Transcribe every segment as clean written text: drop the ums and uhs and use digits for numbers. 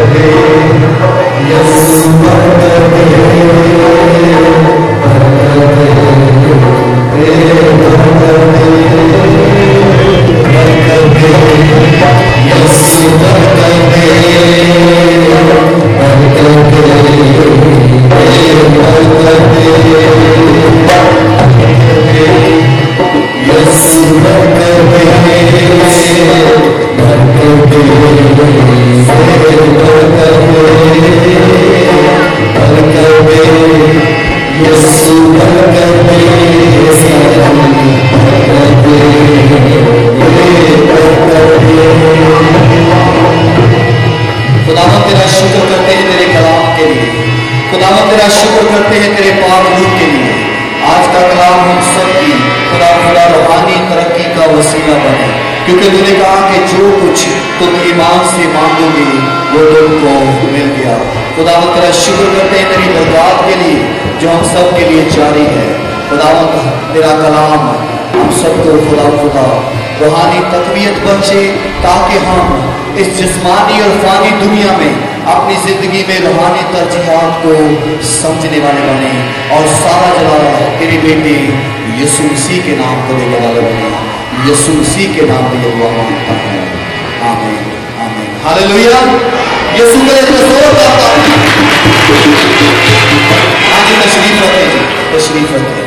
کیونکہ تو نے کہا کہ جو کچھ تم ایمان سے مانگو گے وہ تم کو مل گیا۔ خداوند تیرا شکر کرتے ہیں تیری برکات کے لیے جو ہم سب کے لیے جاری ہے۔ خداوند تیرا کلام ہم سب کو خدا روحانی تقویت بخشے تاکہ ہم اس جسمانی اور فانی دنیا میں اپنی زندگی میں روحانی ترجیحات کو سمجھنے والے بنے اور سارا جلال تیری بیٹی یسوع مسیح کے نام کو دینے والے بنے۔ یسوع مسیح کے نام پہ یہ دعا مانگتا ہے، آمین آمین ہاللویا۔ یسوع کے لیے زور کرتا ہوں۔ آج تشریف رکھیں جی، تشریف رکھیں۔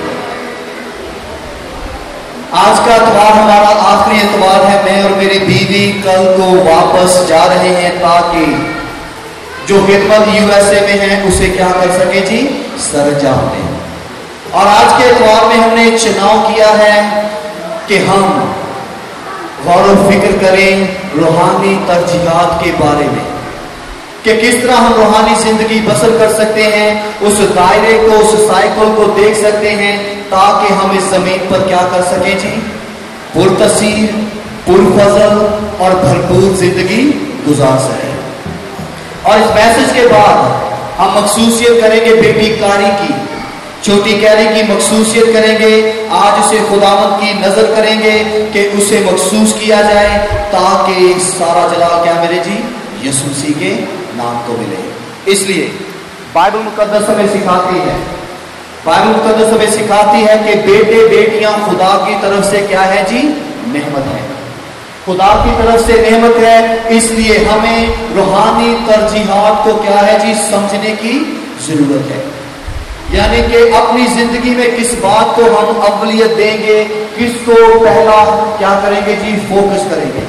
آج کا اتوار ہمارا آخری اتوار ہے۔ میں اور میری بیوی کل کو واپس جا رہے ہیں تاکہ جو خدمت USA میں ہے اسے کیا کر سکے جی، سر انجام دیں۔ اور آج کے اتوار میں ہم نے چناؤ کیا ہے کہ ہم غور و فکر کریں روحانی ترجیحات کے بارے میں کہ کس طرح ہم روحانی زندگی بسر کر سکتے ہیں، اس دائرے کو، اس سائیکل کو دیکھ سکتے ہیں تاکہ ہم اس زمین پر کیا کر سکیں جی، پرتاثیر، پرفضل اور بھرپور زندگی گزار سکیں۔ اور اس میسج کے بعد ہم مخصوصیت کریں گے بیٹی کاری کی، چھوٹی کیری کی مخصوصیت کریں گے۔ آج اسے خداوند کی نظر کریں گے کہ اسے مخصوص کیا جائے تاکہ سارا جلال کیا ملے جی، یسوع مسیح کے نام کو ملے۔ اس لیے بائبل مقدس ہمیں سکھاتی ہے، بائبل مقدس ہمیں سکھاتی ہے کہ بیٹے بیٹیاں خدا کی طرف سے کیا ہے جی، نعمت ہے، خدا کی طرف سے نعمت ہے۔ اس لیے ہمیں روحانی ترجیحات کو کیا ہے جی، سمجھنے کی ضرورت ہے۔ یعنی کہ اپنی زندگی میں کس بات کو ہم اولیت دیں گے، کس کو پہلا کیا کریں گے جی، فوکس کریں گے۔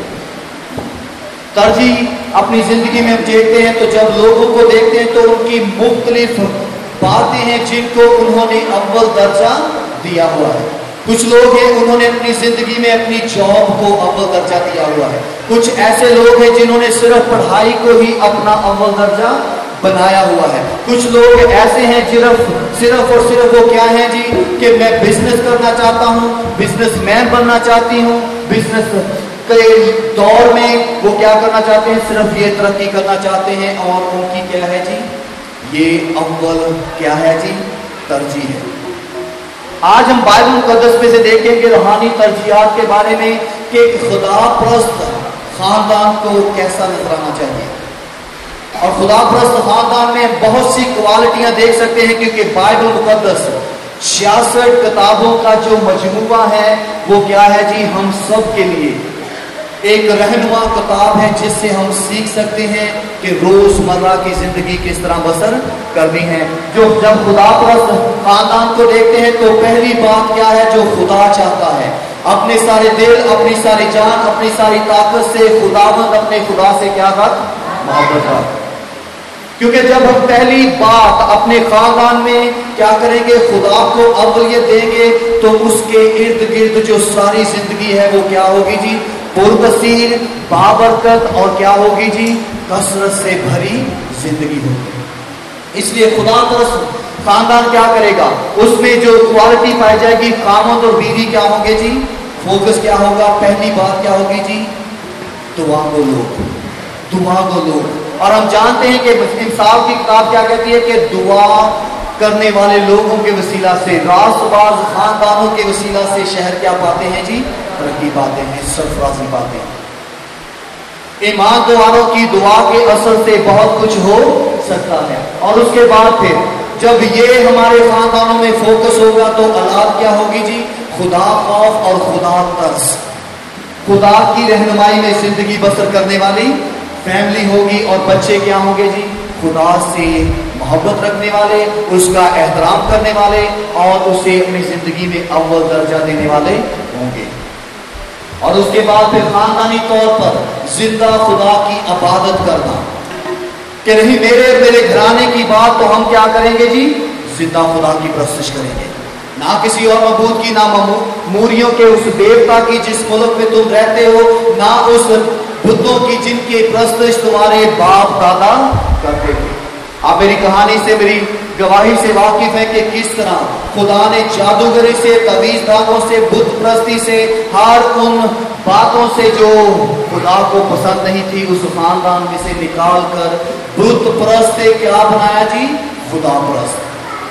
ترجیح اپنی زندگی میں ہم دیکھتے ہیں تو جب لوگوں کو دیکھتے ہیں تو ان کی مختلف باتیں ہیں جن کو انہوں نے اول درجہ دیا ہوا ہے۔ کچھ لوگ ہیں انہوں نے اپنی زندگی میں اپنی جاب کو اول درجہ دیا ہوا ہے۔ کچھ ایسے لوگ ہیں جنہوں نے صرف پڑھائی کو ہی اپنا اول درجہ بنایا ہوا ہے۔ کچھ لوگ ایسے ہیں صرف اور صرف وہ کیا ہیں جی، کہ میں بزنس کرنا چاہتا ہوں، بزنس مین بننا چاہتی ہوں، بزنس کے دور میں وہ کیا کرنا چاہتے ہیں، صرف یہ ترقی کرنا چاہتے ہیں اور ان کی کیا ہے جی، یہ اول کیا ہے جی، ترجیح ہے۔ آج ہم بائبل مقدس میں سے دیکھیں گے روحانی ترجیحات کے بارے میں کہ خدا پرست خاندان کو کیسا نظر آنا چاہیے۔ اور خدا پرست خاندان میں بہت سی کوالٹیاں دیکھ سکتے ہیں کیونکہ بائبل مقدس 66 کتابوں کا جو مجموعہ ہے وہ کیا ہے جی، ہم سب کے لیے ایک رہنما کتاب ہے جس سے ہم سیکھ سکتے ہیں کہ روز مرہ کی زندگی کس طرح بسر کرنی ہے۔ جب خدا پرست خاندان کو دیکھتے ہیں تو پہلی بات کیا ہے جو خدا چاہتا ہے، اپنے سارے دل، اپنی ساری جان، اپنی ساری طاقت سے خداوند اپنے خدا سے کیا رکھ، محبت رکھ۔ کیونکہ جب ہم پہلی بات اپنے خاندان میں کیا کریں گے، خدا کو اولیت دیں گے تو اس کے ارد گرد جو ساری زندگی ہے وہ کیا ہوگی جی، پرتاثیر، بابرکت اور کیا ہوگی جی، کثرت سے بھری زندگی ہوگی۔ اس لیے خدا پرست خاندان کیا کرے گا، اس میں جو کوالٹی پائی جائے گی، خاوند اور بیوی کیا ہوں گے جی، فوکس کیا ہوگا، پہلی بات کیا ہوگی جی، دعا کو لوگ، دعا کو لوگ۔ اور ہم جانتے ہیں کہ انصاف کی کتاب کیا کہتی ہے کہ دعا کرنے والے لوگوں کے وسیلہ سے، راست باز خاندانوں کے وسیلہ سے شہر کیا پاتے ہیں جی، ترقی پاتے ہیں، سرفرازی پاتے ہیں۔ ईमान वालों की दुआ के असर से बहुत कुछ हो सकता है। और उसके बाद फिर जब ये हमारे खानदानों में फोकस होगा तो औलाद क्या होगी जी? खुदा खौफ और खुदा तरस, खुदा की रहनुमाई में जिंदगी बसर करने वाली फैमिली होगी। और बच्चे क्या होंगे जी? खुदा से मोहब्बत रखने वाले, उसका एहतराम करने वाले और उसे अपनी जिंदगी में अव्वल दर्जा देने वाले होंगे। और उसके बाद फिर खानदानी तौर पर जिंदा खुदा की इबादत करना, कि नहीं मेरे घराने की बात तो हम क्या करेंगे जी? जिंदा खुदा की प्रस्तुत करेंगे, ना किसी और मबूद की, ना मूरियों के उस देवता की जिस मुल्क में तुम रहते हो, ना उस बुतों की जिनके प्रस्तुत तुम्हारे बाप दादा करते थे। आप मेरी कहानी से, मेरी गवाही से वाकिफ है कि किस तरह खुदा ने जादूगरी से, तवीज धागों से, बुत प्रस्ती से, हर उन बातों से जो खुदा को पसंद नहीं थी उस खानदान में से निकाल कर बुत प्रस्त से क्या बनाया जी? खुदा प्रस्त।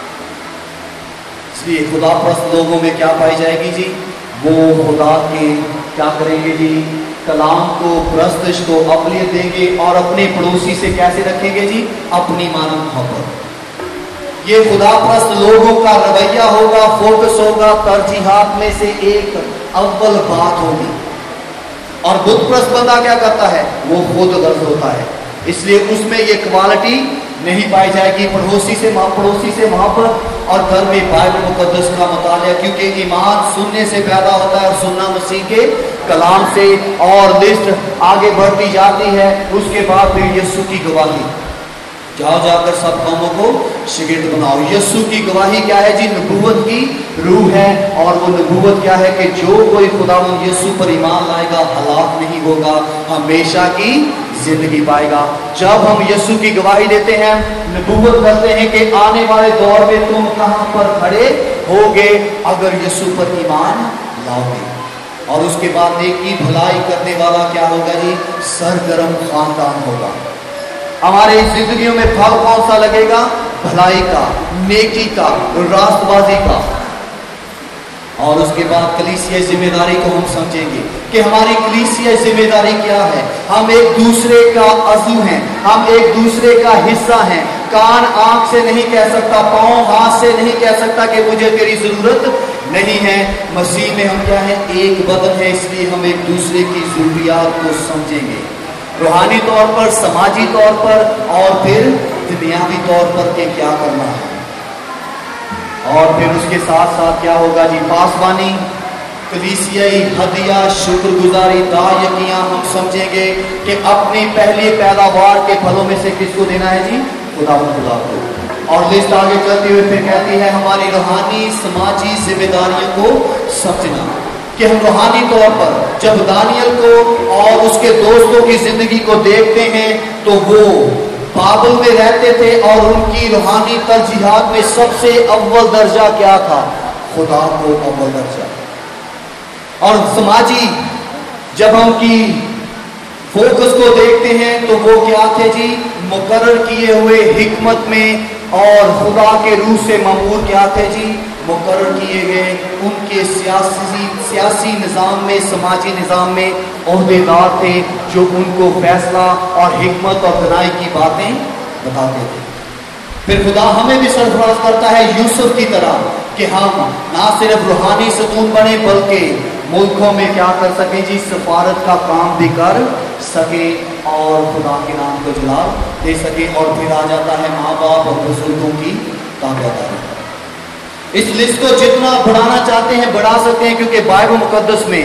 इसलिए खुदा प्रस्त लोगों में क्या पाई जाएगी जी? वो खुदा के क्या करेंगे जी? कलाम को, प्रस्तश को अवलियत देंगे और अपने पड़ोसी से कैसे रखेंगे जी? अपनी मानव मोहब्बत। ये खुदा प्रस्त लोगों का रवैया होगा, फोकस होगा, तरजीहात में से एक अव्वल बात होगी। और बुत प्रस्त बंदा क्या करता है? वो खुद गर्ज होता है, इसलिए उसमें ये क्वालिटी नहीं पाई जाएगी। पड़ोसी से मोहब्बत और घर में बाइबल मुकद्दस का मुतालिया, क्योंकि ईमान सुनने से पैदा होता है और सुनना मसीह के कलाम से। और लिस्ट आगे बढ़ती जाती है। उसके बाद फिर यीशु की गवाही, जाओ जाकर सब कौमों को शागिर्द बनाओ। यीशु की गवाही क्या है जी? नबूवत की रूह है। और वो नबूवत क्या है कि जो कोई खुदावंद यीशु पर ईमान लाएगा हलाक नहीं होगा, हमेशा की जिंदगी पाएगा। जब हम यीशु की गवाही देते हैं, नबूवत करते हैं कि आने वाले दौर में तुम कहां पर खड़े होगे अगर यीशु पर ईमान लाओगे। और उसके बाद नेकी भलाई करने वाला क्या होगा जी? सरगर्म खानदान होगा। हमारे जिंदगियों में फल कौन सा लगेगा? भलाई का, नेकी का, रास्तबाजी का। और उसके बाद कलीसिया जिम्मेदारी को हम समझेंगे कि हमारी कलीसिया जिम्मेदारी क्या है। हम एक दूसरे का अज़ू हैं, हम एक दूसरे का हिस्सा हैं। कान आंख से नहीं कह सकता, पाँव हाथ से नहीं कह सकता कि मुझे तेरी जरूरत नहीं है। मसीह में हम क्या है? एक बदन है, इसलिए हम एक दूसरे की जरूरियात को समझेंगे, रूहानी तौर पर, समाजी तौर पर और फिर दुनियावी तौर पर के क्या करना है। और फिर उसके साथ साथ क्या होगा जी? पासवानी, कलीसियाई हदिया, शुक्रगुजारी, दायकियां हम समझेंगे कि अपनी पहली पैदावार के फलों में से किसको देना है जी? खुदा को। और लिस्ट आगे चलती हुई फिर कहती है हमारी रूहानी समाजी जिम्मेदारियों को समझना, कि हम रूहानी तौर पर जब दानियल को और उसके दोस्तों की जिंदगी को देखते हैं तो वो बाबुल में रहते थे और उनकी रूहानी तरजीहात में सबसे अव्वल दर्जा क्या था? खुदा को अव्वल दर्जा। और समाजी जब हम की फोकस को देखते हैं तो वो क्या थे जी? मुकर्रर किए हुए हिकमत में और खुदा के रूह से ममूर क्या थे जी? मुकर्रर किए गए उनके सियासी निज़ाम में, समाजी निज़ाम में ओहदेदार थे जो उनको फैसला और हिकमत और दनाई की बातें बताते थे। फिर खुदा हमें भी सरफराज करता है यूसुफ की तरह कि हम ना सिर्फ रूहानी सतून बने बल्कि मुल्कों में क्या कर सकें जी? सफारत का काम भी कर सके और खुदा के नाम को जलाल दे सके। और फिर आ जाता है माँ बाप और बुजुर्गों की ताबेदारी। इस लिस्ट को जितना बढ़ाना चाहते हैं बढ़ा सकते हैं, क्योंकि बाइबल मुकद्दस में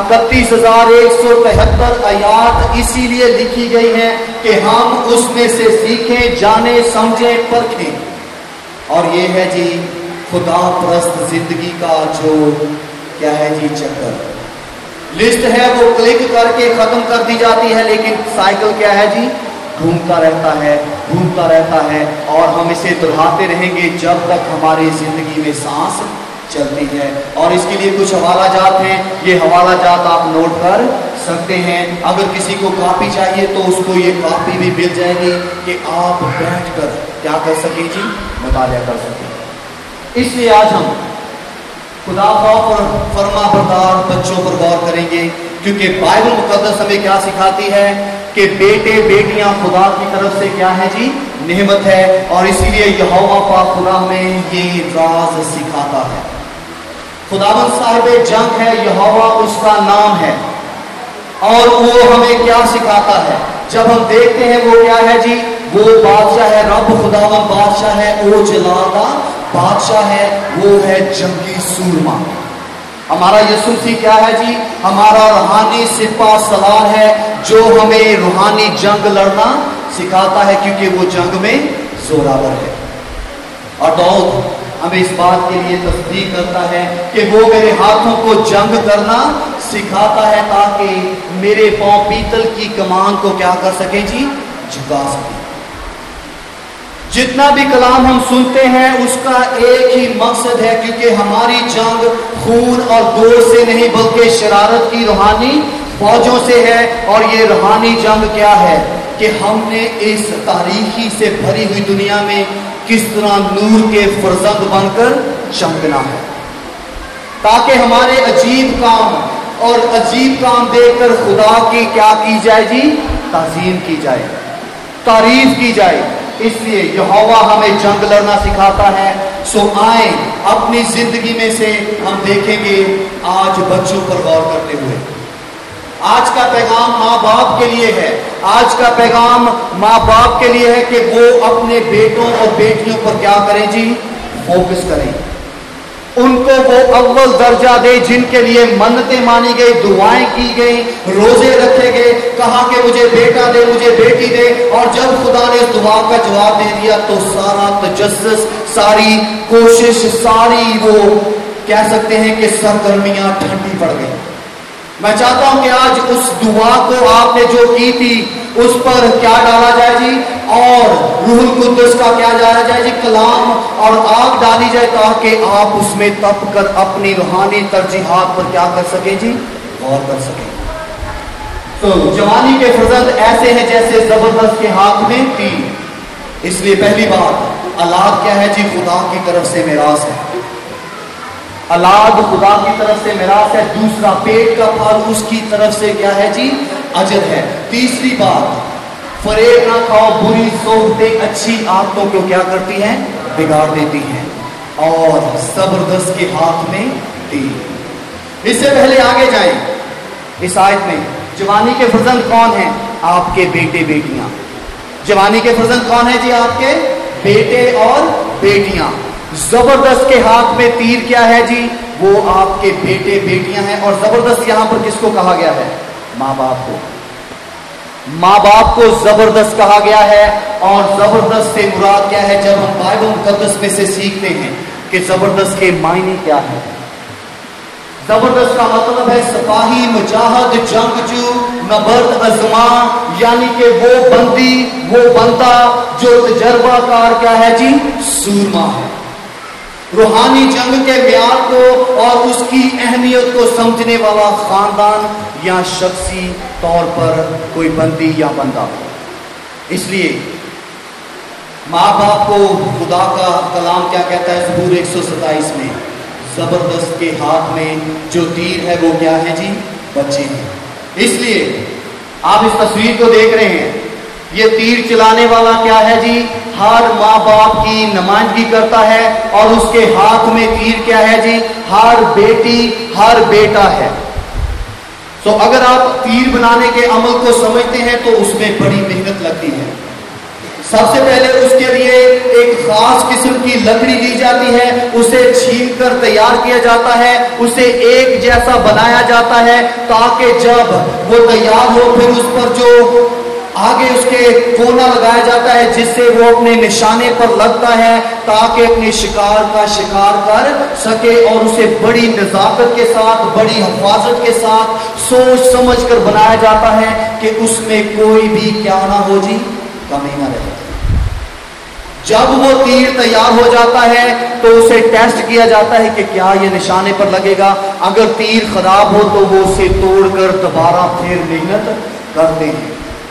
31,173 आयात इसीलिए लिखी गई हैं कि हम उसमें से सीखें, जाने, समझें, परखें। और ये है जी खुदा परस्त जिंदगी का जो क्या है जी? चक्कर। लिस्ट है वो क्लिक करके खत्म कर दी जाती है, लेकिन साइकिल क्या है जी? घूमता रहता है और हम इसे दोहराते रहेंगे जब तक हमारी जिंदगी में सांस चलती है। और इसके लिए कुछ हवाला जात हैं, ये हवाला जात आप नोट कर सकते हैं। अगर किसी को कॉपी चाहिए तो उसको ये कॉपी भी मिल जाएगी कि आप बैठकर क्या कर सकें जी? मुतालिया कर सकें। इसलिए आज हम खुदा और फर्मा बरदार बच्चों पर गौर करेंगे, क्योंकि बाइबल मुकद्दस हमें क्या सिखाती है کہ بیٹے بیٹیاں خدا کی طرف سے کیا ہے جی؟ نعمت ہے، اور اسی لیے یہوہ پاک خدا ہمیں یہ راز سکھاتا ہے۔ خداوند صاحب جنگ ہے، یہوہ اس کا نام ہے، اور وہ ہمیں کیا سکھاتا ہے؟ جب ہم دیکھتے ہیں وہ کیا ہے جی؟ وہ بادشاہ ہے، رب خداوند بادشاہ ہے، او جلالہ بادشاہ ہے، وہ ہے جنگی سورما۔ ہمارا یسوع مسیح کیا ہے جی؟ ہمارا روحانی سپاہ سالار ہے، جو ہمیں روحانی جنگ لڑنا سکھاتا ہے، کیونکہ وہ جنگ میں زوراور ہے۔ اور داؤد ہمیں اس بات کے لیے تصدیق کرتا ہے کہ وہ میرے ہاتھوں کو جنگ کرنا سکھاتا ہے، تاکہ میرے پاؤں پیتل کی کمان کو کیا کر سکیں جی؟ جھکا سکیں۔ جتنا بھی کلام ہم سنتے ہیں اس کا ایک ہی مقصد ہے، کیونکہ ہماری جنگ خون اور گوشت سے نہیں بلکہ شرارت کی روحانی فوجوں سے ہے۔ اور یہ روحانی جنگ کیا ہے کہ ہم نے اس تاریکی سے بھری ہوئی دنیا میں کس طرح نور کے فرزند بن کر چمکنا ہے، تاکہ ہمارے عجیب کام اور عجیب کام دیکھ کر خدا کی کیا کی جائے جی؟ تعظیم کی جائے، تعریف کی جائے۔ اس لیے یہوہ ہمیں جنگ لڑنا سکھاتا ہے۔ سو آئیں اپنی زندگی میں سے ہم دیکھیں گے آج بچوں پر غور کرتے ہوئے۔ آج کا پیغام ماں باپ کے لیے ہے، آج کا پیغام ماں باپ کے لیے ہے کہ وہ اپنے بیٹوں اور بیٹیوں پر کیا کریں جی؟ فوکس کریں، ان کو وہ اول درجہ دے جن کے لیے منتیں مانی گئی، دعائیں کی گئی، روزے رکھے گئے، کہا کہ مجھے بیٹا دے، مجھے بیٹی دے، اور جب خدا نے اس دعا کا جواب دے دیا تو سارا تجسس، ساری کوشش، ساری وہ کہہ سکتے ہیں کہ سرگرمیاں ٹھنڈی پڑ گئی۔ میں چاہتا ہوں کہ آج اس دعا کو آپ نے جو کی تھی اس پر کیا ڈالا جائے جی؟ اور روح القدس کا کیا ڈالا جائے جی؟ کلام اور آگ ڈالی جائے، تاکہ آپ اس میں تپ کر اپنی روحانی ترجیحات پر کیا کر سکیں جی؟ غور کر سکیں۔ تو جوانی کے فرزند ایسے ہیں جیسے زبردست کے ہاتھ میں تیر۔ اس لیے پہلی بات، اولاد کیا ہے جی؟ خدا کی طرف سے میراث ہے، اولاد خدا کی طرف سے میراث ہے۔ دوسرا، پیٹ کا پھل اس کی طرف سے کیا ہے جی؟ اجر ہے۔ تیسری بات، فریب نہ کھاؤ، بری صحبتیں اچھی عادتوں کو کیا کرتی ہیں؟ بگاڑ دیتی ہیں۔ اور زبردست کے ہاتھ میں تیر۔ اس سے پہلے آگے جائیں اس آیت میں، جوانی کے فرزند کون ہیں؟ آپ کے بیٹے بیٹیاں۔ جوانی کے فرزند کون ہیں جی؟ آپ کے بیٹے اور بیٹیاں۔ زبردست کے ہاتھ میں تیر کیا ہے جی؟ وہ آپ کے بیٹے بیٹیاں ہیں۔ اور زبردست یہاں پر کس کو کہا گیا ہے؟ ماں باپ کو۔ ماں باپ کو زبردست کہا گیا ہے۔ اور زبردست سے مراد کیا ہے؟ جب ہم بائبل مقدس میں سے سیکھتے ہیں کہ زبردست کے معنی کیا ہے، زبردست کا مطلب ہے سپاہی، مجاہد، جنگجو، نبرد آزماں، یعنی کہ وہ بندی، وہ بندہ جو تجربہ کار کیا ہے جی؟ سورما ہے۔ روحانی جنگ کے معیار کو اور اس کی اہمیت کو سمجھنے والا خاندان یا شخصی طور پر کوئی بندی یا بندہ۔ اس لیے ماں باپ کو خدا کا کلام کیا کہتا ہے زبور 127 میں؟ زبردست کے ہاتھ میں جو تیر ہے وہ کیا ہے جی؟ بچے ہیں۔ اس لیے آپ اس تصویر کو دیکھ رہے ہیں، یہ تیر چلانے والا کیا ہے جی؟ ہر ماں باپ کی نمائندگی کرتا ہے، اور اس کے ہاتھ میں تیر کیا ہے جی؟ ہر بیٹی، ہر بیٹا ہے۔ تو اگر آپ تیر بنانے کے عمل کو سمجھتے ہیں تو اس میں بڑی محنت لگتی ہے۔ سب سے پہلے اس کے لیے ایک خاص قسم کی لکڑی لی جاتی ہے، اسے چھین کر تیار کیا جاتا ہے، اسے ایک جیسا بنایا جاتا ہے، تاکہ جب وہ تیار ہو پھر اس پر جو آگے اس کے کونا لگایا جاتا ہے جس سے وہ اپنے نشانے پر لگتا ہے، تاکہ اپنے شکار کا شکار کر سکے، اور اسے بڑی نزاکت کے ساتھ، بڑی حفاظت کے ساتھ سوچ سمجھ کر بنایا جاتا ہے کہ اس میں کوئی بھی کیا نہ ہو جی؟ کمی نہ رہے۔ جب وہ تیر تیار ہو جاتا ہے تو اسے ٹیسٹ کیا جاتا ہے کہ کیا یہ نشانے پر لگے گا۔ اگر تیر خراب ہو تو وہ اسے توڑ کر دوبارہ پھر محنت کرتے ہیں۔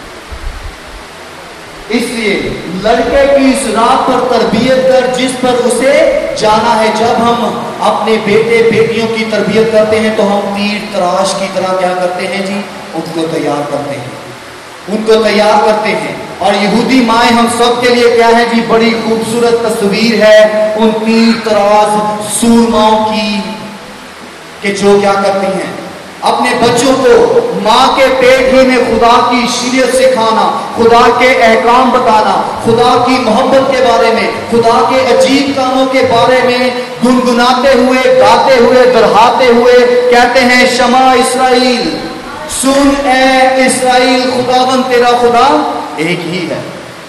اس لیے لڑکے کی اس راہ پر تربیت کر جس پر اسے جانا ہے۔ جب ہم اپنے بیٹے بیٹیوں کی تربیت کرتے ہیں تو ہم تیر تراش کی طرح کیا کرتے ہیں جی؟ ان کو تیار کرتے ہیں۔ उनको तैयार करते हैं। और यहूदी माएँ हम सब के लिए क्या है जी, बड़ी खूबसूरत तस्वीर है उन तीर तराज सूरमाओं की, कि जो क्या करती हैं, अपने बच्चों को माँ के पेट ही में खुदा की शरीयत सिखाना, खुदा के अहकाम बताना, खुदा की मोहब्बत के बारे में, खुदा के अजीब कामों के बारे में गुनगुनाते हुए, गाते हुए, दोहराते हुए कहते हैं, शमा इस्राएल, सुन ए इस्राएल, खुदावन तेरा खुदा एक ही है।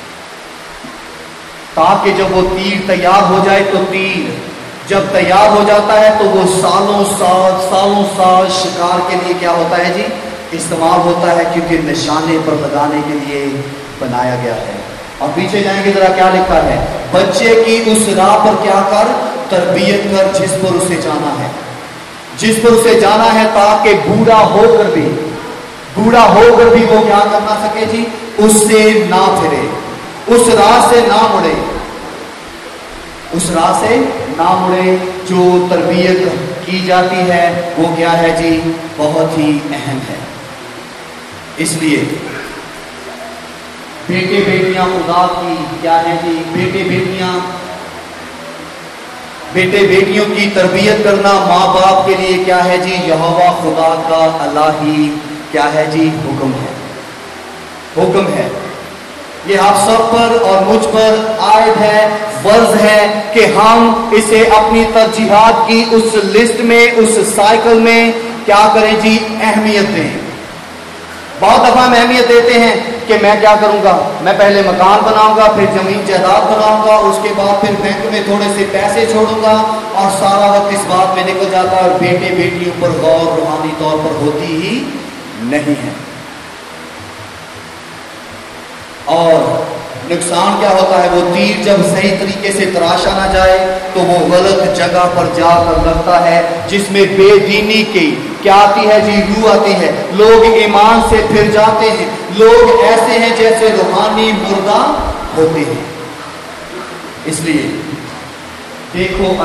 ताकि जब वो तीर तैयार हो जाए, तो तीर जब तैयार हो जाता है तो वो सालों साल शिकार के लिए क्या होता है जी, इस्तेमाल होता है, क्योंकि निशाने पर लगाने के लिए बनाया गया है। और पीछे जाएंगे जरा, क्या लिखा है, बच्चे की उस राह पर क्या कर, तरबियत कर जिस पर उसे जाना है, जिस पर उसे जाना है, ताकि बूढ़ा होकर भी वो क्या कर ना सके जी, उससे ना फिरे, उस राह से ना मुड़े, उस राह से ना मुड़े। जो तरबियत की जाती है वो क्या है जी, बहुत ही अहम है। इसलिए बेटे बेटियां खुदा की क्या है जी, बेटे बेटियों की तरबियत करना माँ बाप के लिए क्या है जी, यहोवा खुदा का अल्लाही क्या है जी, हुक्म है। ये आप सब पर और मुझ पर आयद है, फर्ज है कि हम इसे अपनी तरजीहात की उस लिस्ट में, उस साइकिल में क्या करें जी, अहमियत दें। बहुत दफा हम अहमियत देते हैं कि मैं क्या करूंगा, मैं पहले मकान बनाऊंगा, फिर जमीन जायदाद बनाऊंगा, उसके बाद फिर बैंक में थोड़े से पैसे छोड़ूंगा, और सारा वक्त इस बात में निकल जाता है, और बेटे बेटियों पर गौर रूहानी तौर पर होती ही नहीं है। और नुकसान क्या होता है, वो तीर जब सही तरीके से तराशा ना जाए तो वो गलत जगह पर जाकर लगता है, जिसमें बेदीनी की क्या आती है जी, रूह आती है, लोग ईमान से फिर जाते हैं, लोग ऐसे हैं जैसे रूहानी मुर्दा होते हैं। इसलिए देखो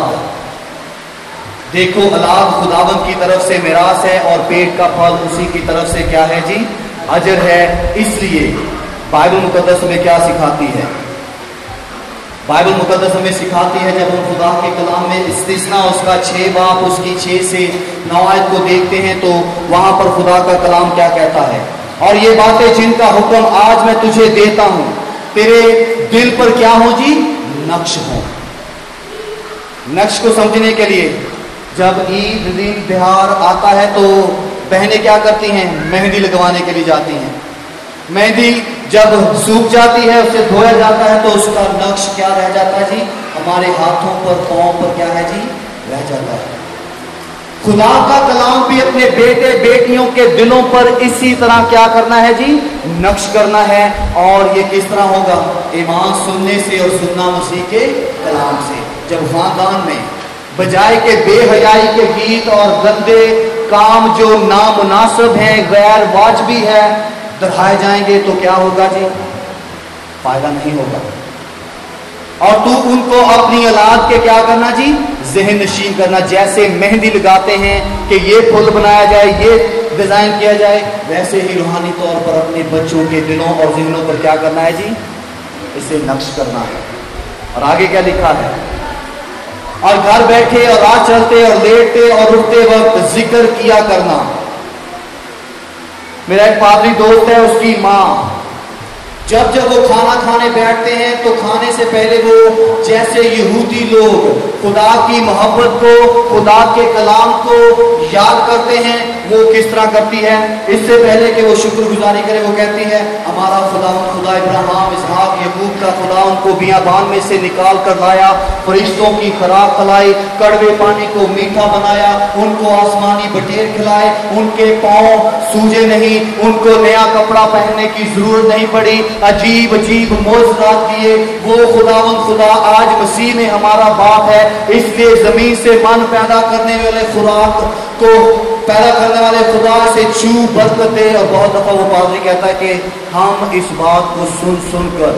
औलाद खुदावंद की तरफ से मिरास है, और पेट का फल उसी की तरफ से क्या है जी, अजर है। इसलिए बाइबल मुकद्दस में क्या सिखाती है, बाइबल मुकद्दस हमें सिखाती है, जब हम खुदा के कलाम में इस्तिस्ना उसका 6 बाब उसकी 6 से 9 आयत को देखते हैं, तो वहां पर खुदा का कलाम क्या कहता है, और ये बातें जिनका हुक्म आज मैं तुझे देता हूं, तेरे दिल पर क्या हो जी, नक्श हो। नक्श को समझने के लिए, जब ईद दिन त्योहार आता है तो बहनें क्या करती हैं, मेहंदी लगवाने के लिए जाती हैं। मेहंदी जब सूख जाती है, उसे धोया जाता है, तो उसका नक्श क्या रह जाता है जी, हमारे हाथों पर, पांव पर क्या है जी, रह जाता है। खुदा का कलाम भी अपने बेटे बेटियों के दिलों पर इसी तरह क्या करना है जी, नक्श करना है। और ये किस तरह होगा, ईमान सुनने से और सुनना मसीह के कलाम से। जब खानदान में बजाय के बेहयाई के गीत और गंदे काम जो नामुनासिब हैं, गैर वाजबी है, दोहराए जाएंगे, तो क्या होगा जी, फायदा नहीं होगा। और तू उनको अपनी औलाद के क्या करना जी, ज़हन नशीन करना। जैसे मेहंदी लगाते हैं कि ये फूल बनाया जाए, ये डिजाइन किया जाए, वैसे ही रूहानी तौर पर अपने बच्चों के दिलों और ज़हनों पर क्या करना है जी, इसे नक्श करना है। और आगे क्या लिखा है, और घर बैठे और राह चलते और लेटते और उठते वक्त जिक्र किया करना। मेरा एक पादरी दोस्त है, उसकी माँ जब वो खाना खाने बैठते हैं तो खाने से पहले वो जैसे यहूदी लोग खुदा की मोहब्बत को, खुदा के कलाम को याद करते हैं, वो किस तरह करती है, इससे पहले कि वो शुक्रगुजारी करे, वो कहती है, हमारा खुदा इब्राहिम इसहाक याकूब का खुदा उनको बियाबान में से निकाल कर लाया, फरिश्तों की खुराक खिलाई, कड़वे पानी को मीठा बनाया, उनको आसमानी बटेर खिलाए, उनके पाँव सूजे नहीं, उनको नया कपड़ा पहनने की जरूरत नहीं पड़ी, अजीब अजीब मौजूदात दिए। वो खुदा आज मसीह में हमारा बाप है, इसलिए जमीन से मन पैदा करने वाले खुराक को पैदा करने वाले खुदा से छू बरकत दे। और बहुत दफा वो पादरी कहता है कि हम इस बात को सुन सुनकर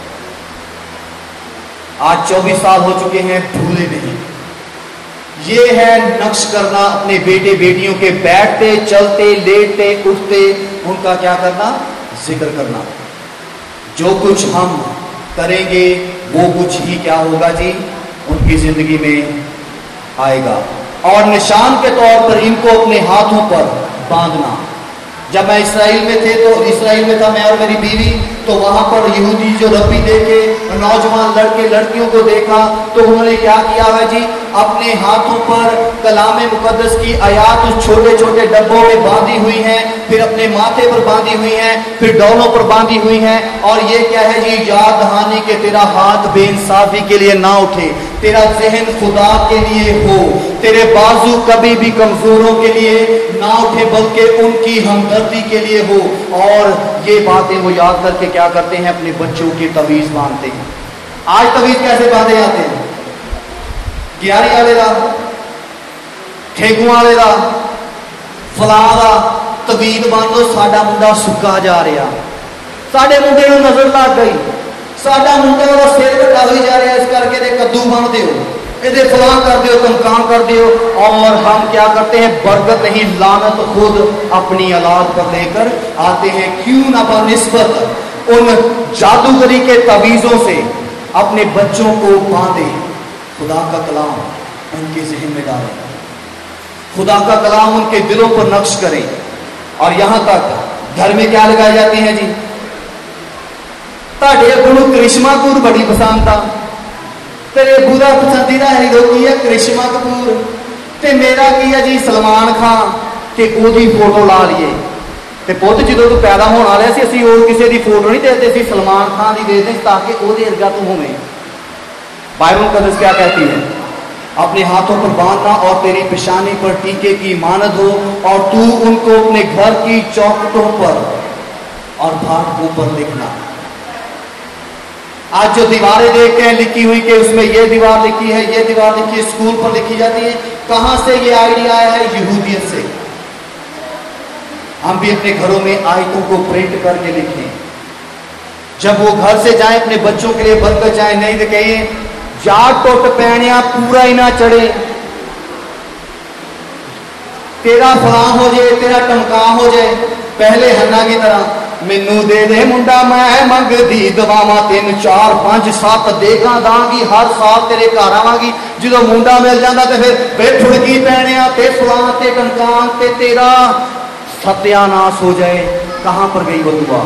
आज 24 साल हो चुके हैं, भूले नहीं। ये है नक्श करना, अपने बेटे बेटियों के बैठते, चलते, लेटते, उठते, उनका क्या करना, जिक्र करना। जो कुछ हम करेंगे वो कुछ ही क्या होगा जी, उनकी जिंदगी में आएगा। और निशान के तौर पर इनको अपने हाथों पर बांधना। जब मैं इसराइल में थे तो इसराइल में था मैं और मेरी बीवी, तो वहां पर यहूदी जो रब्बी देखे, नौजवान लड़के लड़कियों को देखा, तो उन्होंने क्या किया है जी, अपने हाथों पर कलाम मुकद्दस की आयात उस छोटे छोटे डब्बों में बांधी हुई हैं, फिर अपने माथे पर बांधी हुई हैं, फिर डौलों पर बांधी हुई हैं। और ये क्या है जी, याद दहानी के तेरा हाथ बेइंसाफी के लिए ना उठे, तेरा जहन खुदा के लिए हो, तेरे बाजू कभी भी कमजोरों के लिए ना उठे बल्कि उनकी हमदर्दी के लिए हो। और ये बातें वो याद करके क्या करते हैं, अपने बच्चों की तवीज बांधते हैं। आज तवीज कैसे बांधे जाते हैं, ग्यारी वाले का, ठेकू वाले का, फलां का तवीज बांधो, साडा मुंडा सुक्का जा रहा, साडे मुंडे नूं नजर लग गई, साडा मुंडा दा सिर घटा होई जा रहा, इस करके दे कद्दू बन दिओ, इहदे फलां कर दिओ, तमकान कर दिओ। और हम क्या करते हैं, बरकत नहीं लानत खुद अपनी औलाद पर लेकर आते हैं। क्यों ना बनिस्बत उन जादूगरी के तवीजों से अपने बच्चों को बांधे, खुदा का कलाम उनके ज़हन में डालें, खुदा का कलाम उनके दिलों पर नक्श करें। और यहां तक घर में क्या लगाई जाती है जी, ताड़े गुरु करिश्मा कपूर बड़ी पसंद था, तेरे बुरा पसंदीदा हीरो की है करिश्मा कपूर, ते मेरा की है जी सलमान खान, ते ओदी फोटो ला लिए। ते पुत जो तू पैदा होने वाला सी, असीं और किसी की फोटो नहीं देते, असीं सलमान खान की देते ताकि ओदे अर्गा तू होवे। बाइबल मुकद्दस क्या कहती है, अपने हाथों पर बांधना और तेरी पेशानी पर टीके की मानद हो, और तू उनको अपने घर की चौखटों पर और फाटकों पर लिखना। आज जो दीवारें देखते हैं लिखी हुई कि उसमें ये दीवार लिखी है, ये दीवार लिखी है, स्कूल पर लिखी जाती है, कहां से ये आइडिया आया है, यहूदियत से। हम भी अपने घरों में आयतों को प्रिंट करके लिखें, जब वो घर से जाएं अपने बच्चों के लिए बरकत जाए, नहीं तो कहिए जाट टुट पैणिया पूरा ही ना चढ़े, तेरा फलां हो जाए, तेरा टमका हो जाए। पहले हन्ना की तरह मैनू दे दे मुंडा, मैं मंगदी दवावां 3 4 5 7 देगा दांगी, हर साल तेरे घर आवांगी। जो मुंडा मिल जाता तो फिर ठुड़की पैणिया ते फलां ते टमकान ते तेरा सत्यानाश हो जाए। कहां पर गई वो दुआ?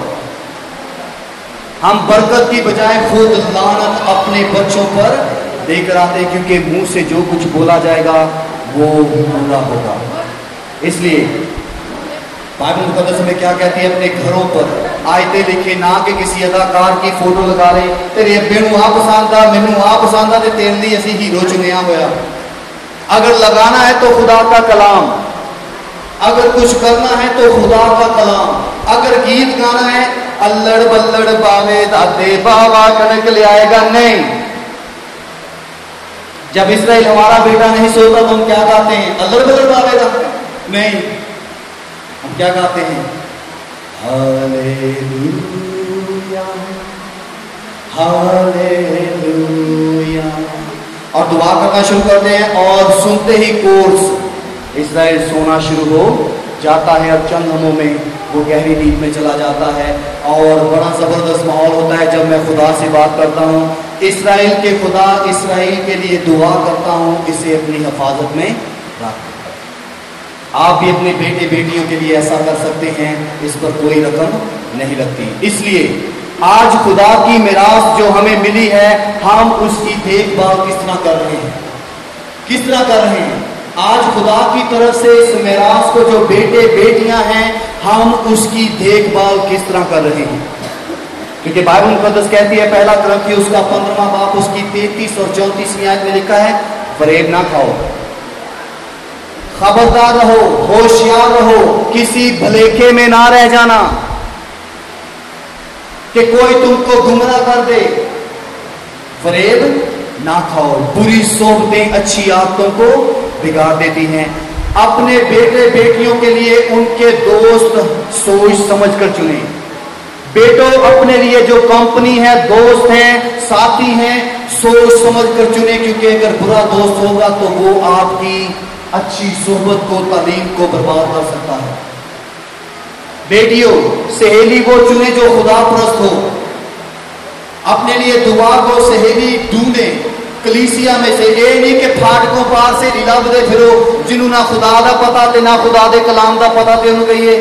हम बरकत की बजाय खुद लानत अपने बच्चों पर देकर आते, क्योंकि मुंह से जो कुछ बोला जाएगा वो पूरा होगा। इसलिए बाइबल मुकद्दस में क्या कहती है, अपने घरों पर आयतें लिखे, ना कि किसी अदाकार की फोटो लगा ले, तेरे अब्बे नूं आ पसंद आ, मैनू आ पसंद आ, ते तेरे लिए असीं हीरो चुनिया होया। अगर लगाना है तो खुदा का कलाम, अगर कुछ करना है तो खुदा का कलाम, अगर गीत गाना है अल्लड़ बल्लड़ बावे दादे बाबा कनक ले आएगा, नहीं। जब इसराइल हमारा बेटा नहीं सोता तो हम क्या गाते हैं, अल्लड़ बल्लड़ बावे दादे? नहीं, हम क्या गाते हैं, हालेलुया हालेलुया, और दुआ करना शुरू करते हैं। और सुनते ही कोर्स इसराइल सोना शुरू हो जाता है, और चंद लम्हों में वो गहरी नींद में चला जाता है। और बड़ा जबरदस्त माहौल होता है जब मैं खुदा से बात करता हूँ, इसराइल के खुदा इसराइल के लिए दुआ करता हूँ, इसे अपनी हिफाजत में रख। आप भी अपने बेटे बेटियों के लिए ऐसा कर सकते हैं, इस पर कोई रकम नहीं लगती। इसलिए आज खुदा की मिरास जो हमें मिली है, हम उसकी देखभाल किस तरह कर रहे हैं, किस तरह कर रहे हैं? आज खुदा की तरफ से इस मिरास को जो बेटे बेटियां हैं, हम उसकी देखभाल किस तरह कर रहे हैं? क्योंकि बाइबल मुकद्दस कहती है, पहला कुरिन्थियों उसका 15वां बाब उसकी 33 और 34वीं आयत में लिखा है, फरेब ना खाओ, खबरदार रहो, होशियार रहो, किसी भलेखे में ना रह जाना कि कोई तुमको गुमराह कर दे। फरेब ना खाओ, बुरी सोबतें अच्छी आदतों को बिगाड़ देती हैं। अपने बेटे बेटियों के लिए उनके दोस्त सोच समझ कर चुने। बेटों, अपने लिए जो कंपनी है, दोस्त हैं, साथी हैं, सोच समझ कर चुने, क्योंकि अगर बुरा दोस्त होगा तो वो आपकी अच्छी सोहबत को, तालीम को बर्बाद कर सकता है। बेटियों, सहेली वो चुने जो खुदा परस्त हो। अपने लिए दुआ को सहेली ढूंढे कलीसिया में से। ये नहीं कि फाटकों पार से लभदे फिरो, जिन्हों ना खुदा दा पता ते ना खुदा दे कलाम दा पता ते उन्होंने कहिए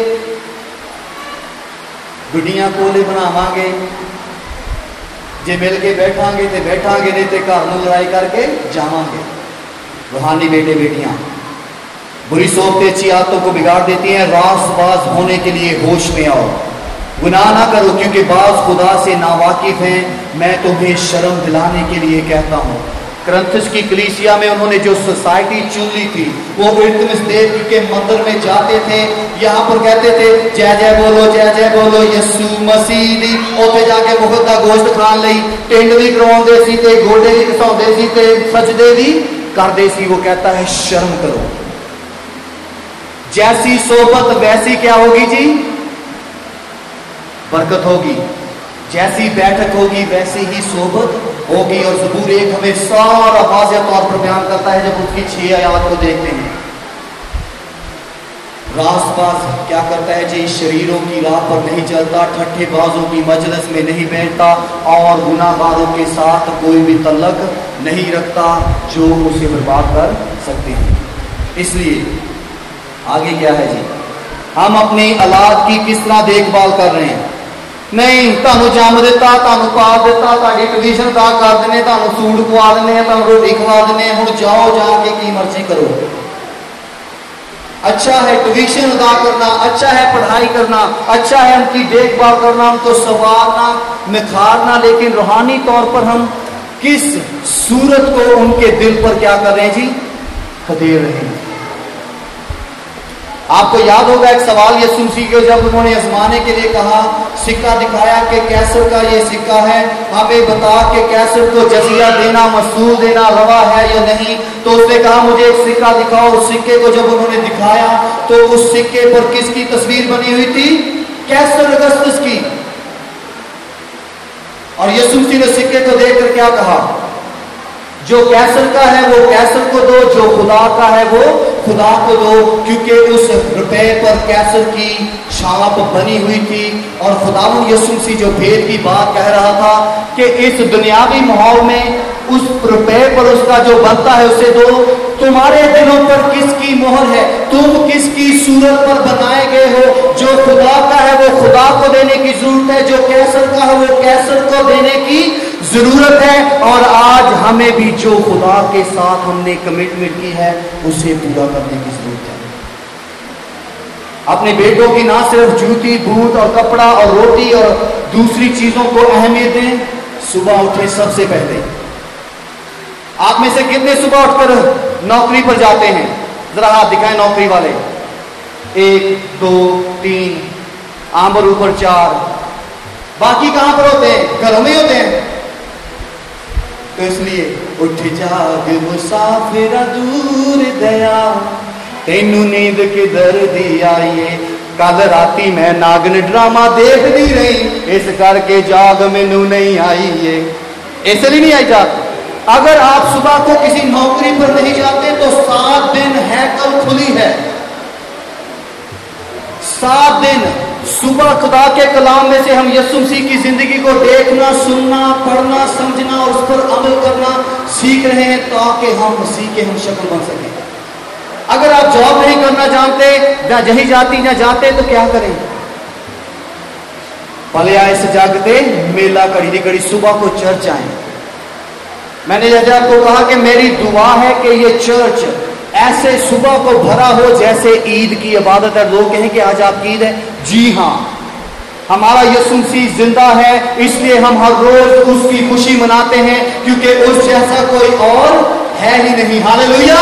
गुड्डियां कोले बनावांगे, जे मिल के बैठांगे ते बैठांगे, नहीं ते घर में लड़ाई करके जावांगे। रूहानी बेटे बेटियां बुरी सोचते अच्छी आदतों को बिगाड़ देती हैं। रासबाज होने के लिए होश में आओ, गुनाह ना करो, क्योंकि बाज खुदा से नावाकिफ हैं। मैं तुम्हें शर्म दिलाने के लिए कहता हूँ। करंथस की कलीसिया में उन्होंने जो सोसाइटी चुन ली थी, वो इर्तमिस देव के मंदिर में जाते थे, यहाँ पर कहते थे जय जय बोलो यसू मसीह दी। उत्थे जाके मुफ्त दा गोश्त खान लई टिंड भी करवाउंदे सी ते गोडे भी घसाउंदे सी ते सजदे भी करदे सी। वो कहता है शर्म करो। जैसी सोबत वैसी क्या होगी जी? बरकत होगी। जैसी बैठक होगी वैसी ही सोबत होगी। और ज़बूर 1 हमें सारा वाज़ेह तौर पर बयान करता है जब उसकी 6 आयत को देखते हैं। रासबाज क्या करता है जी? शरीरों की राह पर नहीं चलता, ठट्ठेबाजों की मजलिस में नहीं बैठता और गुनाहगारों के साथ कोई भी तल्लक नहीं रखता जो उसे बर्बाद कर सकते हैं। इसलिए आगे क्या है जी? हम अपनी औलाद की किस तरह देखभाल कर रहे हैं? नहीं, तुहानू जम दिता, तुहानू पाल दिता, तुहाडी ट्यूशन अदा कर देने, तुहानू सूट पवा देने, तुहानू रोटी खवा देने, हुण जाओ जाके की मर्जी करो। अच्छा है ट्यूशन अदा करना, अच्छा है पढ़ाई करना, अच्छा है उनकी देखभाल करना, उनको संवारना, निखारना, लेकिन रूहानी तौर पर हम किस सूरत को उनके दिल पर क्या कर रहे हैं जी? खदेड़ रहे हैं। आपको याद होगा एक सवाल यीशु मसीह को जब उन्होंने आजमाने के लिए कहा, सिक्का दिखाया कि कैसर का ये सिक्का है, हमें बता कि कैसर को जजिया देना, मसूल देना रवा है या नहीं। तो उसने कहा मुझे एक सिक्का दिखाओ। उस सिक्के को जब उन्होंने दिखाया तो उस सिक्के पर किसकी तस्वीर बनी हुई थी? कैसर अगस्तस की। और यीशु मसीह ने सिक्के को देखकर क्या कहा? जो कैसर का है वो कैसर को दो, जो खुदा का है वो खुदा को दो, क्योंकि उस रुपए पर कैसर की छाप बनी हुई थी। और खुदावंद यीशु मसीह जो भेद की बात कह रहा था कि इस दुनियावी माहौल में उस रुपए पर उसका जो बनता है उसे दो। तुम्हारे दिलों पर किसकी मोहर है? तुम किसकी सूरत पर बनाए गए हो? जो खुदा का है वो खुदा को देने की जरूरत है, जो कैसर का है वो कैसर को देने की जरूरत है। और आज हमें भी जो खुदा के साथ हमने कमिटमेंट की है उसे पूरा करने की जरूरत है। अपने बेटों की ना सिर्फ जूती, बूट और कपड़ा और रोटी और दूसरी चीजों को अहमियत दें। सुबह उठे सबसे पहले। आप में से कितने सुबह उठकर नौकरी पर जाते हैं? जरा हाथ दिखाएं नौकरी वाले। 1 2 3 आंबर ऊपर 4। बाकी कहां पर होते हैं? घरों में होते हैं। तो इसलिए उठ जाग मुसाफिरा दूर दया, तेनू नींद किधर दी आईए। कल राती मैं नागन ड्रामा देख दी रही, इस करके जाग मैनू नहीं आई है। इसलिए नहीं आई जाग। अगर आप सुबह को किसी नौकरी पर नहीं जाते तो 7 दिन हैकल खुली है। 7 दिन सुबह खुदा के कलाम में से हम यीशु मसीह की जिंदगी को देखना, सुनना, पढ़ना, समझना और उस पर अमल करना सीख रहे हैं ताकि हम मसीह के हम शक्ल बन सकें। अगर आप जॉब नहीं करना जानते, ना जही जाती ना जाते, तो क्या करें? भले आए से जागते मेला कड़ी दी कड़ी सुबह को चर्च आए। मैंने जैसे आपको कहा कि मेरी दुआ है कि ये चर्च ऐसे सुबह को भरा हो जैसे ईद की इबादत है। लोग कहें कि आज आपकी ईद है। जी हाँ, हमारा यीशु मसीह जिंदा है, इसलिए हम हर रोज उसकी खुशी मनाते हैं, क्योंकि उस जैसा कोई और है ही नहीं। हालेलुया।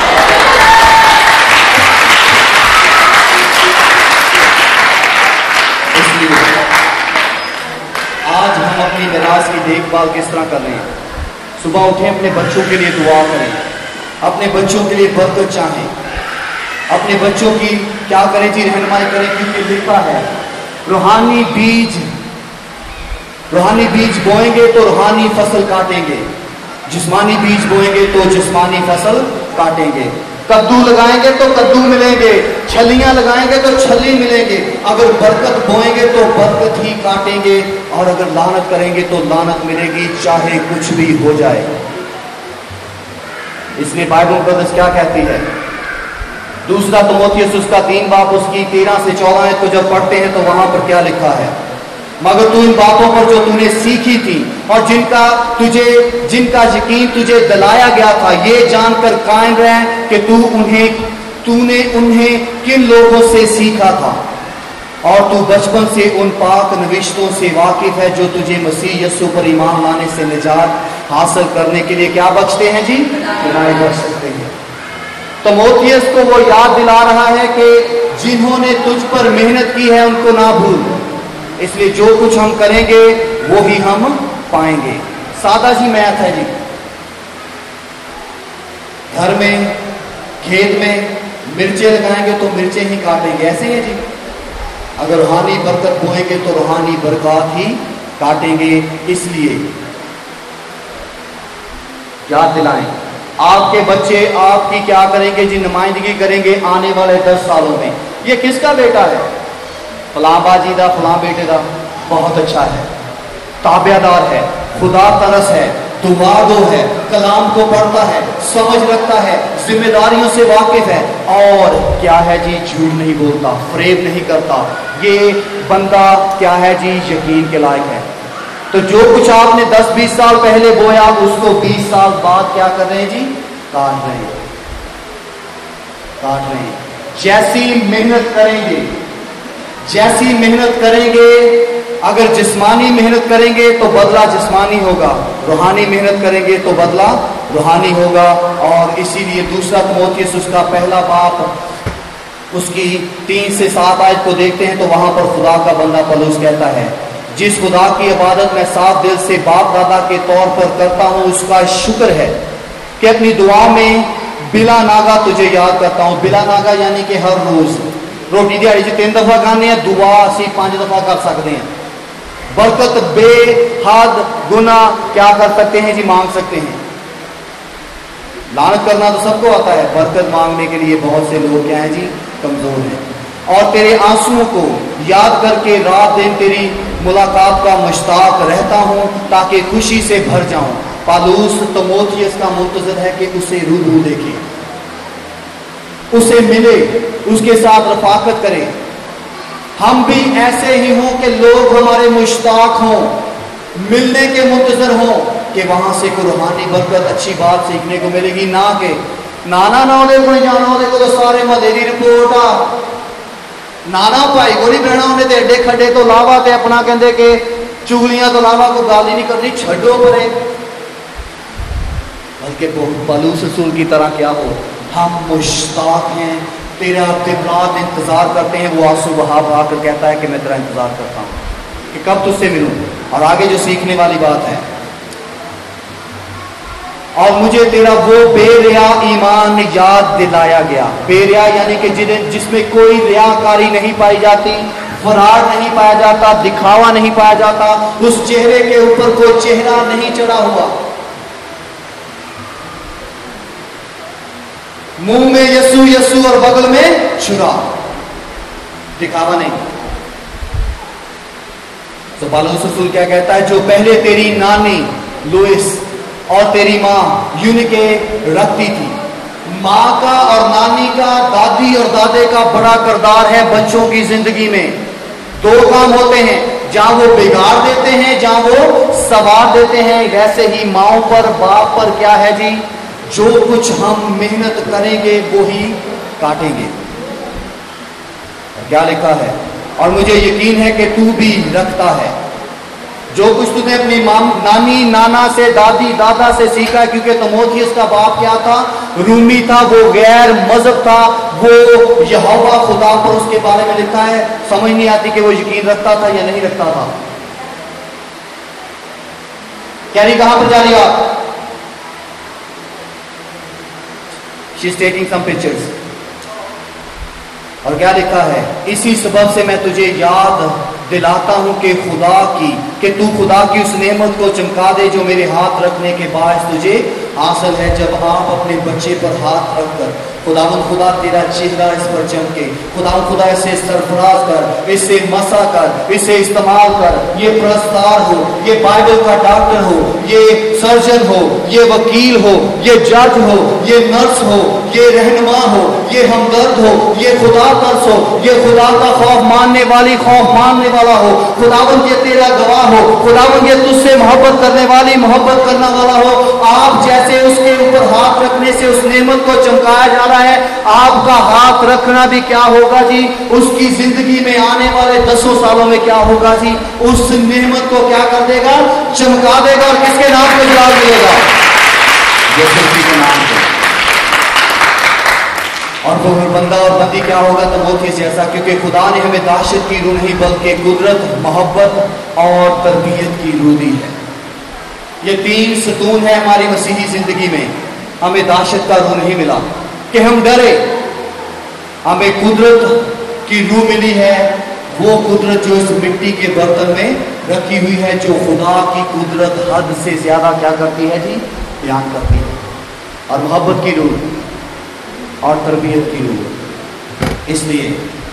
इसलिए आज हम अपनी मिराज की देखभाल किस तरह कर रहे हैं? सुबह उठें, अपने बच्चों के लिए दुआ करें, अपने बच्चों के लिए बरकत चाहें, अपने बच्चों की क्या करें जी? रहनुमाई करें, क्योंकि लिखा है रूहानी बीज बोएंगे तो रूहानी फसल काटेंगे, जिस्मानी बीज बोएंगे तो जिस्मानी फसल काटेंगे। कद्दू लगाएंगे तो कद्दू मिलेंगे, छलियां लगाएंगे तो छली मिलेंगे। अगर बरकत बोएंगे तो बरकत ही काटेंगे, और अगर लानत करेंगे तो लानत मिलेगी, चाहे कुछ भी हो जाए। इसलिए बाइबल मुकद्दस क्या कहती है? दूसरा तिमोथियुस उसका 3 बाब उसकी 13 से 14 को जब पढ़ते हैं तो वहां पर क्या लिखा है? मगर तू इन बातों पर जो तूने सीखी थी और जिनका यकीन तुझे दिलाया गया था, ये जानकर कायम रह कि तूने उन्हें किन लोगों से सीखा था, और तू बचपन से उन पाक नविश्तों से वाकिफ है जो तुझे मसीह यीशु पर ईमान लाने से निजात हासिल करने के लिए क्या बख्शते हैं जी? हिदायत बख्श सकते हैं। तिमोथियुस को वो याद दिला रहा है कि जिन्होंने तुझ पर मेहनत की है उनको ना भूल। इसलिए जो कुछ हम करेंगे वो ही हम पाएंगे। सादा जी मैथ है जी। घर में, खेत में मिर्चें लगाएंगे तो मिर्चें ही काटेंगे, ऐसे ही है जी। अगर रूहानी बरकत बोएंगे तो रूहानी बरकत ही काटेंगे। इसलिए याद दिलाएं, आपके बच्चे आपकी क्या करेंगे जी? नुमाइंदगी करेंगे आने वाले 10 सालों में। ये किसका बेटा है? फलां बाजी दा, फलां बेटे दा। बहुत अच्छा है, ताबेदार है, खुदा तरस है, दुआगो है, कलाम को पढ़ता है, समझ रखता है, जिम्मेदारियों से वाकिफ है, और क्या है जी? झूठ नहीं बोलता, फरेब नहीं करता। ये बंदा क्या है जी? यकीन के लायक है। तो जो कुछ आपने 10-20 साल पहले बोया उसको 20 साल बाद क्या कर रहे हैं जी? काट रहे हैं, काट रहे हैं। जैसी मेहनत करेंगे, अगर जिस्मानी मेहनत करेंगे तो बदला जिस्मानी होगा, रूहानी मेहनत करेंगे तो बदला रूहानी होगा। और इसीलिए दूसरा तिमोथियुस उसका 1 बाब उसकी 3 से 7 आयत को देखते हैं तो वहां पर खुदा का बंदा पौलुस कहता है, जिस खुदा की इबादत मैं साफ दिल से बाप दादा के तौर पर करता हूं, उसका शुक्र है कि अपनी दुआ में बिला नागा तुझे याद करता हूं। बिला नागा यानी कि हर रोज रोटी दिहाड़ी 3 दफा खाने हैं, दुआ असी 5 दफा कर सकते हैं। बरकत बेहद गुना क्या कर सकते हैं जी? मांग सकते हैं। लानत करना तो सबको आता है, बरकत मांगने के लिए बहुत से लोग क्या है जी? कमजोर हैं। और तेरे आंसुओं को याद करके रात दिन तेरी मुलाकात का मुश्ताक रहता हूं ताकि खुशी से भर जाऊं। पौलुस तिमोथियुस का मुंतज़िर है कि उसे रूबरू देखे, उसे मिले, उसके साथ रफाकत करे। हम भी ऐसे ही हों कि लोग हमारे मुश्ताक हों, मिलने के मुंतज़िर हों कि वहां से कोई रूहानी बरकत, अच्छी बात सीखने को मिलेगी। ना कि नाना ना कोई जाना तो सारे मदेरी रिपोर्ट आ नाना भाई को नहीं बहना, उन्हें एडे खड्डे तो लावा ते अपना कहते कि चुगलियां तो लावा कोई गल ही नहीं करनी, छड्डो परे। बल्कि पौलुस रसूल की तरह क्या हो, हम मुश्ताक हैं, तेरा दिन रात इंतजार करते हैं। वो आंसू बहा बहा कर कहता है कि मैं तेरा इंतजार करता हूं कि कब तुझसे मिलूं। और आगे जो सीखने वाली बात है, और मुझे तेरा वो बेरिया ईमान याद दिलाया गया। बेरिया यानी कि जिसमें कोई रियाकारी नहीं पाई जाती, फराड नहीं पाया जाता, दिखावा नहीं पाया जाता, उस चेहरे के ऊपर कोई चेहरा नहीं चढ़ा हुआ, मुंह में यस्सु यस्सु और बगल में छुरा, दिखावा नहीं। तो पौलुस रसूल क्या कहता है? जो पहले तेरी नानी लुइस और तेरी मां यूनिके रखती थी। मां का और नानी का, दादी और दादे का बड़ा किरदार है बच्चों की जिंदगी में। 2 काम होते हैं, जहां वो बिगाड़ देते हैं, जहां वो सवार देते हैं। वैसे ही माओ पर, बाप पर क्या है जी? जो कुछ हम मेहनत करेंगे वो ही काटेंगे। क्या लिखा है? और मुझे यकीन है कि तू भी रखता है जो कुछ तूने अपनी नानी नाना से, दादी दादा से सीखा। क्योंकि तिमोथियुस का बाप क्या था? रूमी था, वो गैर मजहब था, वो यहोवा खुदा पर उसके बारे में लिखा है। समझ नहीं आती कि वो यकीन रखता था या नहीं रखता था। क्या नहीं, कहां पर जा रही आप? She's taking some pictures. और क्या लिखा है? इसी सबब से मैं तुझे याद दिलाता हूं कि तू खुदा की उस नेमत को चमका दे जो मेरे हाथ रखने के बाद तुझे हासिल है। जब आप अपने बच्चे पर हाथ रखकर खुदावंद खुदा तेरा चेहरा इस पर चमके, खुदावंद खुदा इसे सरफराज कर, इसे मसा कर, इसे इस्तेमाल कर, ये प्रस्तार हो, ये बाइबल का डॉक्टर हो, ये सर्जन हो, ये वकील हो, ये जज हो, ये नर्स हो, ये रहनुमा हो, ये हमदर्द हो, ये खुदा तरस हो, ये खुदा का खौफ मानने वाला हो, खुदावंद ये तेरा गवाह हो, खुदावंद ये तुझसे मोहब्बत करने वाली मोहब्बत करने वाला हो। आप जैसे उसके ऊपर हाथ रखने से उस नेमत को चमकाया जा रहा है, आपका हाथ रखना भी क्या होगा जी, उसकी जिंदगी में आने वाले 10 सालों में क्या होगा जी, उस नेमत को क्या कर देगा, चमका देगा। और किसके नाम पे जवाब मिलेगा, यीशु के नाम पे। और वो बंदा और बंदी क्या होगा, तमोथी जैसा, क्योंकि खुदा ने हमें दाशत की रूह नहीं बल्कि कुदरत, मोहब्बत और तरबियत की रूह दी है। ये 3 सतून है हमारी मसीही जिंदगी में। हमें दाशत का रूह नहीं मिला कि हम डरे, हमें कुदरत की रूह मिली है, वो कुदरत जो इस मिट्टी के बर्तन में रखी हुई है, जो खुदा की कुदरत हद से ज्यादा क्या करती है जी, बयान करती है। और मोहब्बत की रूह और तरबियत की रूह। इसलिए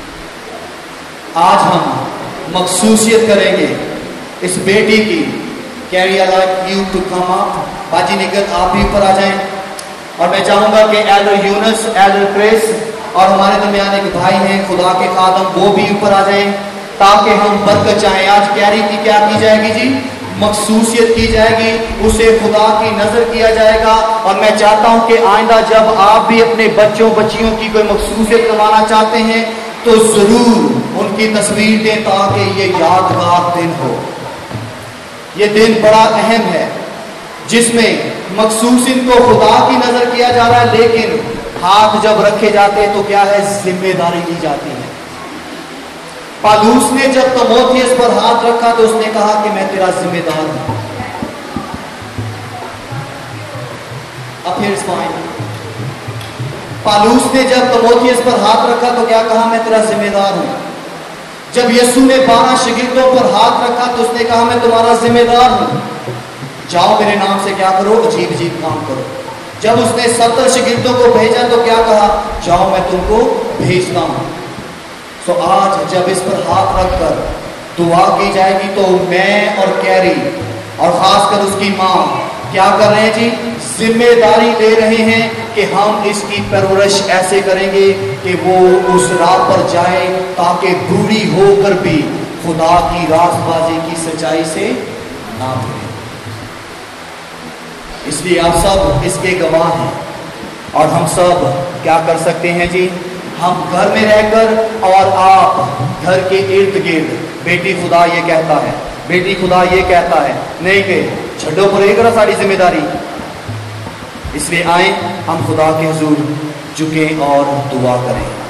आज हम मखसूसियत करेंगे इस बेटी की। Carrie I like you to come up, बाजी निकल आप भी ऊपर आ जाएं। और मैं चाहूंगा कि एल्डर यूनस, एल्डर क्रेस और हमारे दरमियान एक भाई हैं खुदा के खादम, वो भी ऊपर आ जाएं ताकि हम बरकत चाहें। आज कैरी की क्या की जाएगी जी, मखसूसियत की जाएगी, उसे खुदा की नजर किया जाएगा। और मैं चाहता हूं कि आइंदा जब आप भी अपने बच्चों बच्चियों की कोई मखसूसियत करवाना चाहते हैं तो जरूर उनकी तस्वीर दें ताकि ये यादगार दिन हो। ये दिन बड़ा अहम है जिसमें मखसूस इनको खुदा की नजर किया जा रहा है, लेकिन हाथ जब रखे जाते हैं तो क्या है, जिम्मेदारी ली जाती है। पालूस ने जब तमोथियस पर हाथ रखा तो उसने कहा कि मैं तेरा जिम्मेदार हूं। अब फिर पालूस ने जब तमोथियस पर हाथ रखा तो क्या कहा, मैं तेरा जिम्मेदार हूं। जब यीशु ने 12 शागिर्दों पर हाथ रखा तो उसने कहा मैं तुम्हारा जिम्मेदार हूं, जाओ मेरे नाम से क्या करो, अजीब अजीब काम करो। जब उसने 70 शागिर्दों को भेजा तो क्या कहा, जाओ मैं तुमको भेजता हूं। तो आज जब इस पर हाथ रखकर दुआ की जाएगी तो मैं और कैरी और खासकर उसकी मां क्या कर रहे हैं जी, जिम्मेदारी ले रहे हैं कि हम इसकी परवरिश ऐसे करेंगे कि वो उस राह पर जाए ताकि बूढ़ी होकर भी खुदा की रास्तबाजी की सच्चाई से ना भूले। इसलिए आप सब इसके गवाह हैं। और हम सब क्या कर सकते हैं जी, हम घर में रहकर और आप घर के इर्द गिर्द, बेटी खुदा ये कहता है, बेटी खुदा ये कहता है, नहीं कि छड्डो पर एक सारी जिम्मेदारी। इसलिए आए हम खुदा के हुजूर झुकें और दुआ करें।